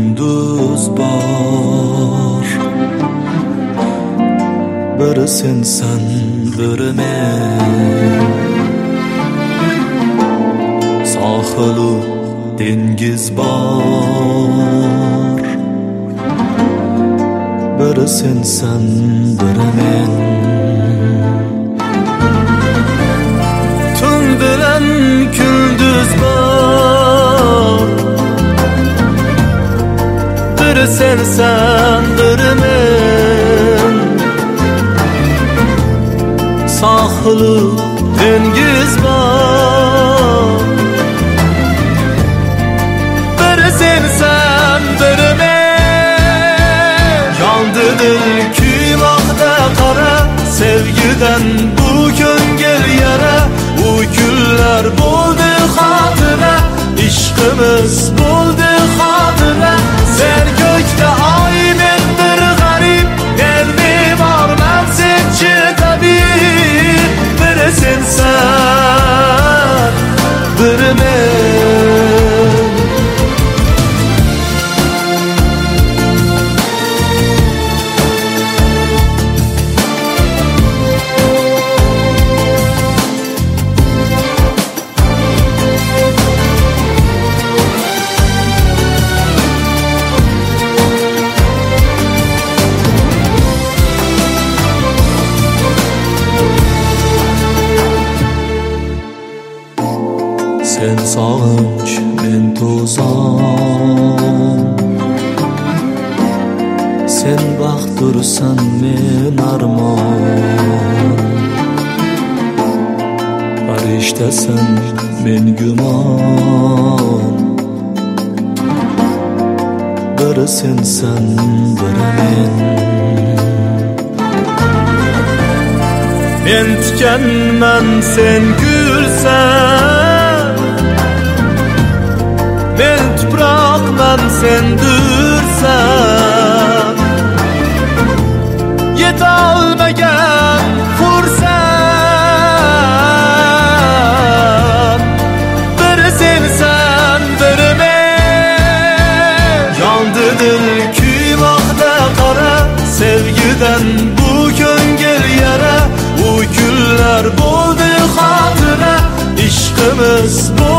gündüz bor. Biri sensen, biri men. Sahili dengiz bor. Biri sensen, biri men. Tun bilen gündüz bor. Biri sensen, biri men. Sahili dengiz bor. Biri sensen, biri men. Yandı dil kuymakta kara, sevgiden bu köngel yara. O günler buldu hatıra, işkimiz buldu hatıra. Sen gökte ay, ben bir garip, derdi var ben sençi tabip. Biri sensen, biri men. Sen sağınç, ben tozan. Sen baktırsan, men arman. Fariştesin, men güman. Biri sensen, biri men. Men tikenmen, sen gülsen. Ben tupraqman, sen dürsen. Yetolmagan xursan. Biri sensen, biri men. Yandı dil kuymakta qara, sevgiden bu köngel yara. O günler buldu hatıra, işkimiz buldu